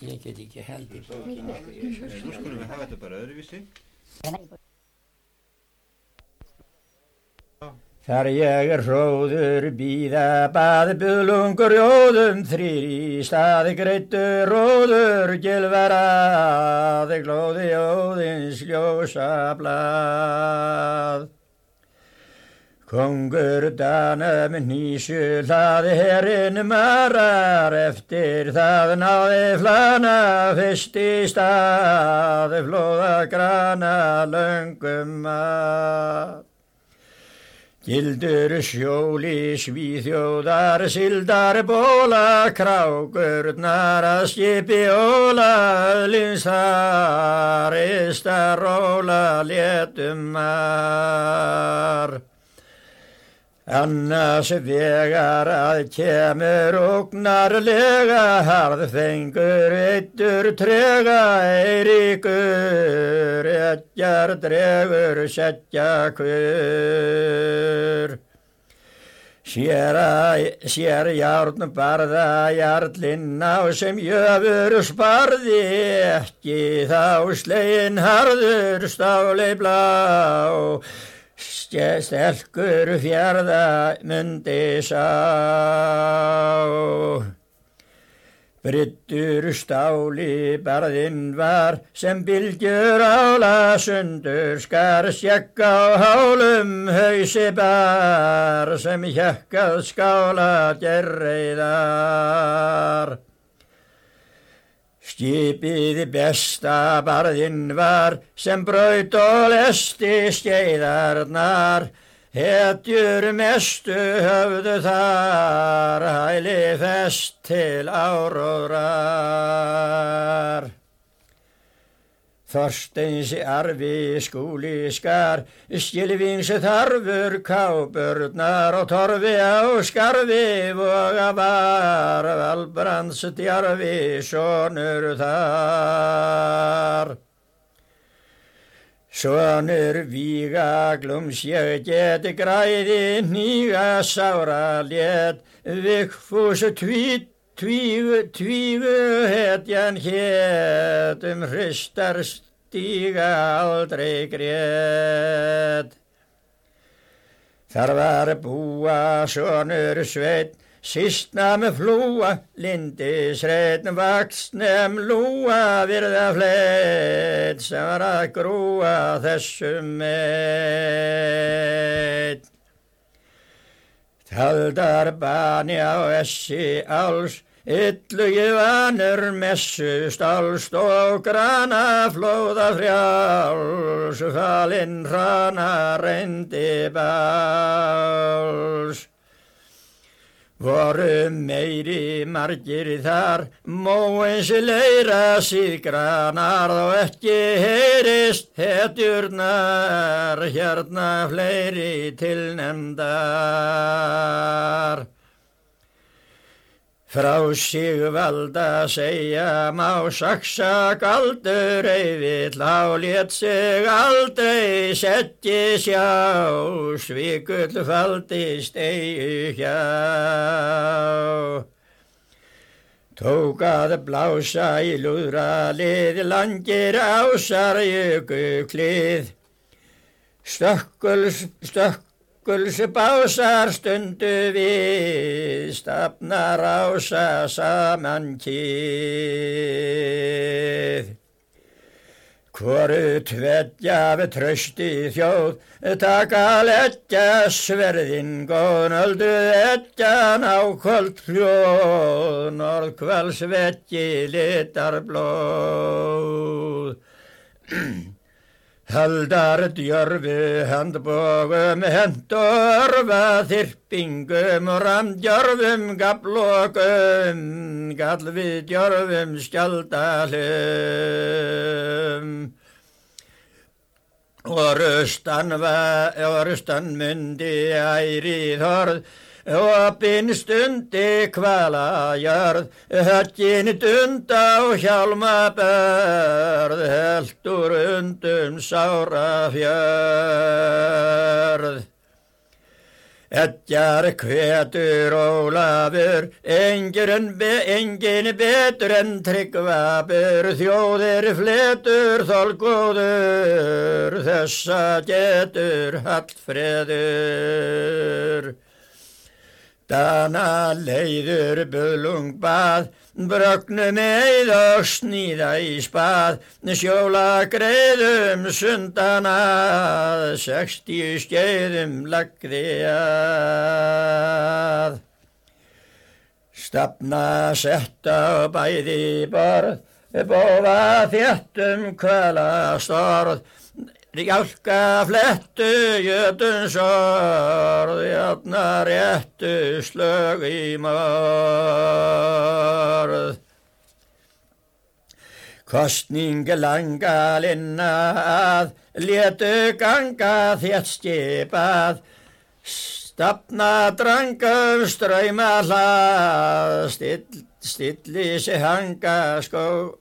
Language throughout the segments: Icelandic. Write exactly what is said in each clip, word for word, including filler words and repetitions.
Ég get ekki heldur. Svo skulum við hafa þetta bara öðruvísi. Þar ég er hróður bíða baði buðlungur jóðum þrýr í staði greittu róður gilvaraði glóði jóðins ljósa blað. Kongur danum hnísu hlaði herinn marar eftir það náði flana fyrst í staði flóða grana löngum að. Gildur sjóli Svíþjóðar sildar bóla krákurnar að skipi óla linsar istar róla létum mar. Annars vegar að kemur ógnarlega harðfengur eittur trega Eiríkur etjar dregur setja kur. Sér, sér járn barða jarlinn á sem jöfur sparði ekki þá sleginn harður stáli blá. Stelkur fjarða mundi sá. Bryddur stáli barðinn var sem bylgjur ála sundur skar skegg á hálum hausi bar sem hjakkað skála gerreiðar. Skipið besta barðinn var sem braut og lesti skeiðarnar, hetjur mestu höfðu þar hæli fest til áróðrar. Þorsteins arfi Skúli skar, skilvings þarfur kápurnar og torfi á skarfi voga var Valbrands djarfi sonur þar. Sonur víga glúms ég geti græði hníga sára lét, Vigfús tvít Tvígu, tvígu hetjan hét, um hristar stíga aldrei grét. Þar var búa sonur Sveinn, systna með flúa, lindisreitn vaxnem lúa, virða fleit, sem var að grúa þessum meitt. Taldar bani á essi áls, illugi vanur messu stálst og grana flóða frjáls, falinn hrana reyndi báls. Voru meiri margir þar, móins leira síðgranar, þó ekki heyrist hetjurnar, hérna fleiri tilnefndar. Frá Sigvalda segja má saxa galdur Eyvill á lét sig aldrei setti sjá, svikull faldist eigi hjá. Tók að blása í lúðra lið, langir ásar jöku klið, stökkuls, stökkuls, Guls básar stundu við, stafnar ása saman kið. Hvoru tveggja við trausti þjóð, taka leggja sverðin góðnöldu eggjan á kvöld hljóð, norðkvalsveggi litar blóð. Haldar djörfu handbógum, hent og örfa þyrpingum og ramdjörfum gaflokum, gall við djörfum skjaldahlum. Og rustan, og rustan mundi ærið horð, opin stundi kvala jörð, höggin dunda og hjálma börð, heldur undum sára fjörð. Etjar hvetur Ólafur, engin, be, engin betur en Tryggvabur, þjóðir fletur þolgóður, þessa getur Hallfreður. Dana leiður buðlung bað, brögnum eið og sníða í spað, sjóla greiðum sundana, sextíu skeiðum lagði að. Stafna setta bæði borð, bóða þéttum kvalastorð, Jálka flettu jötuns orð, játna réttu slög í morð. Kostning langa linna að, létu ganga þétt skipað, stafna drangum ströyma hlað, still, stilli sig hanga skó,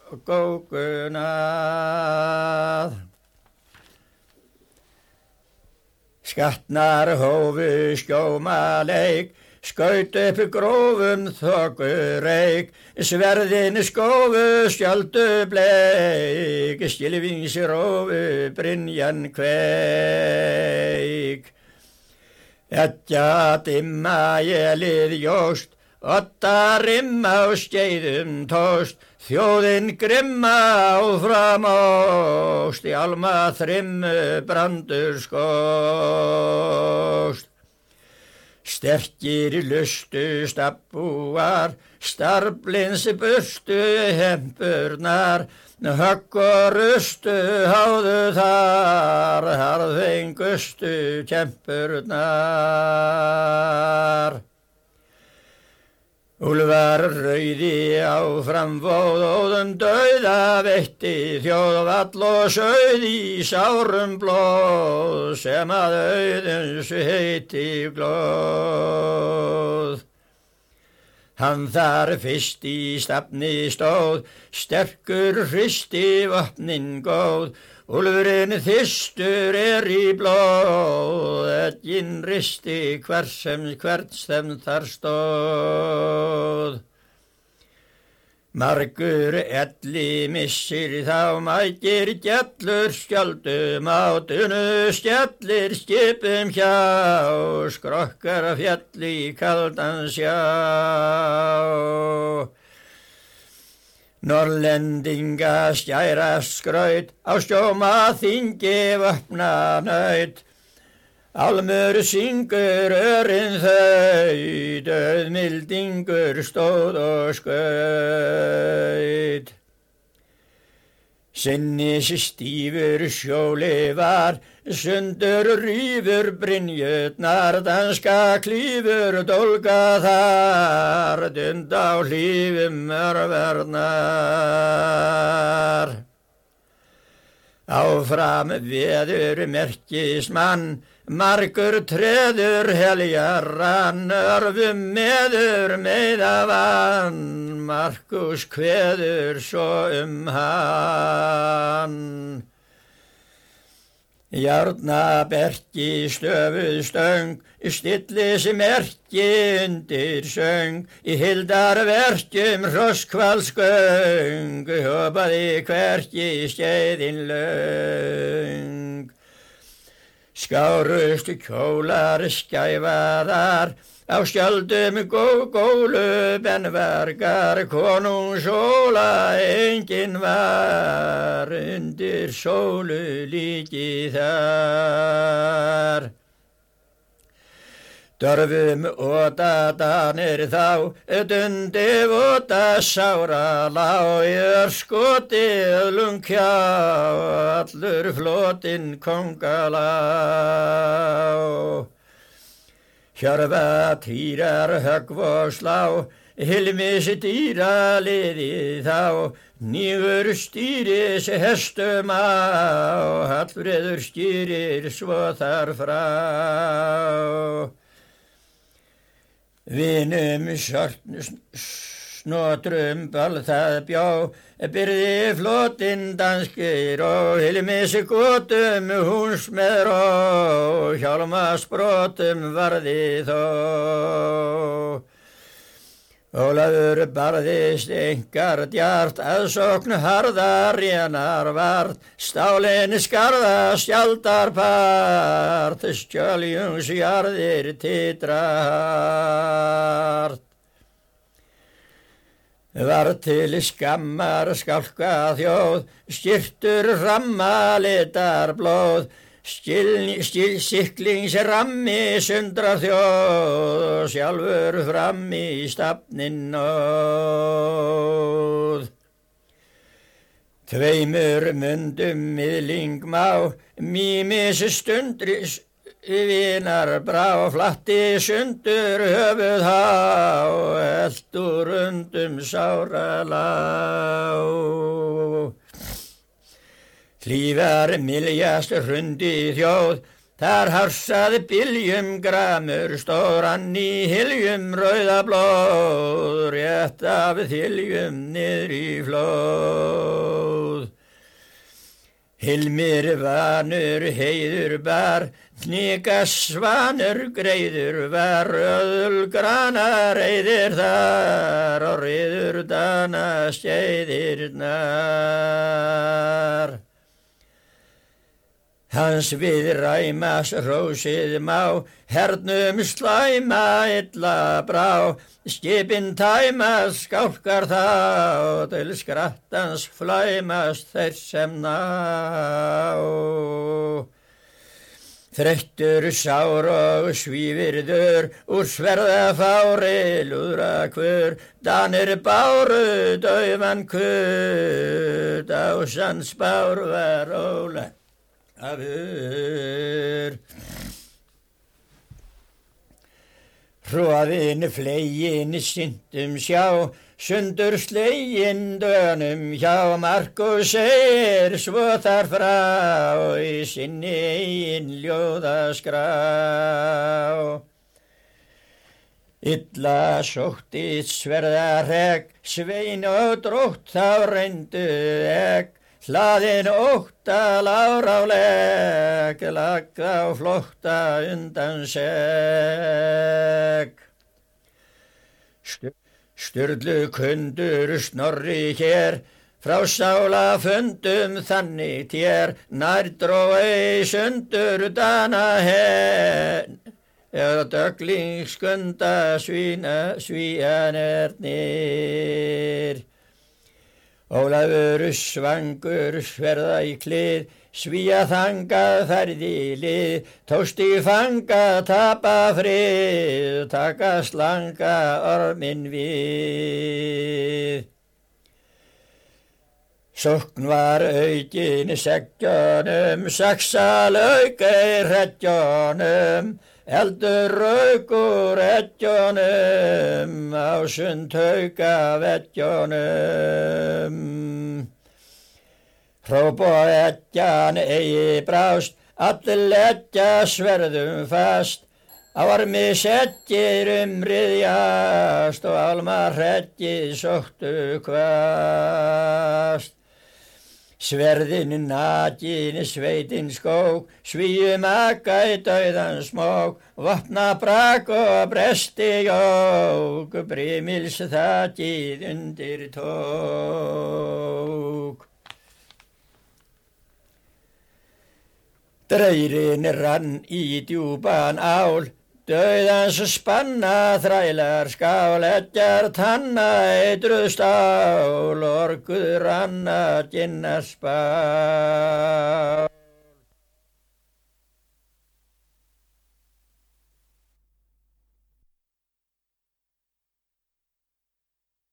gókunað. Skattnar hófu skjómaleik, skaut upp grófum þokureik, sverðin skófu skjöldu bleik, skilvings rófu brynjan kveik. Etja dimma élið jóst, otta rimma á skeiðum tóst, þjóðin grimma áfram óst, í alma þrimmu brandur skóst. Sterkir lustu stabbúar, starblins burstu hempurnar, högg og rustu háðu þar, harðfengustu kempurnar. Úlfar rauði áfram vóðum dauða veitti þjóðvall og sauð í sárum blóð sem að auðins heiti glóð. Hann þar fyrst í stafni stóð, sterkur hristi vopnin góð, úlfurinn þyrstur er í blóð, egginn risti hvers sem hvers þeim þar stóð. Margur elli missir þá mækir gjallur skjöldum á dunu, skellir skipum hjá, skrokkar fjall í kaldan sjá. Norrlendinga skærast skraut, á skjóma þingi vopna naut, almur syngur örin þaut, auðmildingur stóð og skaut. Sinnis stífur sjóli var, sundur rýfur brynjutnar, danska klífur dólga þar, dund á hlífum örvernar. Áfram veður merkismann, margur treður heljarann, örfum meður meða vann, Markus kveður svo um hann. Járna berki stöfuð stöng, stillis merki undir söng, í hildarverkjum hrosskvalsgöng, hopaði hverki skeiðin löng. Skárust kjólar skæfaðar, á skjöldum gógólu benvargar, konungsóla enginn var, undir sólu líki þar. Dörfum óta danir þá, dundi óta sára lá, er skotið lungkjá, allur flotinn kongalá. Hjörfa týrar höggva slá, hilmis dýra liði þá, nýfur stýris hestum á, Hallfreður stýrir svo þar frá. Vinum snotrum ball það bjó, byrði flotinn danskir og hilmissi gotum húns með ró, hjálmasbrotum varði þó. Ólafur barðist engar djart, aðsókn harðar rénar vart, stálinn skarða skjaldar part, skjöljungsjarðir titra hart. Var til skammar skálka þjóð, skyrtur ramma litar blóð, Stil, stil, siklings rammi sundrar þjóð, sjálfur frammi í stafnin nóð. Tveimur mundum miðling má, mímis stundris vinar brá, flatti sundur höfuð há, eldur undum sára lá. Hlífar myljast hrundi þjóð, þar harsaði byljum gramur, stóran í hyljum rauða blóð, rétt af þyljum niður í flóð. Hilmir vanur heiður bar, hnikas svanur greiður var, öðul grana reyðir þar og reyður dana skeiðirnar. Hans við ræmas rósið má, hernum slæma illa brá, skipin tæmast skálkar þá, til skrattans flæmast þeir sem ná. Þreyttur sár og svívirður, úr sverða fári lúðra kvör, danir báru daufan kurr, dásans bár var óla. Afur. Hroðin flegin syntum sjá, sundur slegin dönum hjá, Markús segir svo þar frá í sinni eigin ljóðaskrá. Illa sótti sverðarhegg, svein og drótt þá reyndu egg, hlaðin ótta lárálegg, lagð á flótta undan segg. Sturlu kundur Snorri hér, frá sála fundum þannig tér, nær dró ei sundur dana henn, eða dögling skunda svína svíanernir. Ólafur svangur sverða í klið, svíja þangað færði lið, tókst í fanga tapa frið, taka slanga orminn við. Sókn var aukin seggjónum, saxa lauk ei hreggjónum, eldur rauk úr eggjónum, á sund hauka veggjónum. Hróp og eggjan eigi brást, allir leggja sverðum fast, á armi setjir umriðjast og álmar hreggið sóttu kvast. Sverðin nakin sveitin skók, svíum akka í dauðan smók, vopna brak og bresti jók, brimils þakið undir tók. Draurin rann í djúpan ál, dauðans spanna þrælar skál, eggjar tanna eitruð stál, orguð ranna ginnar spál.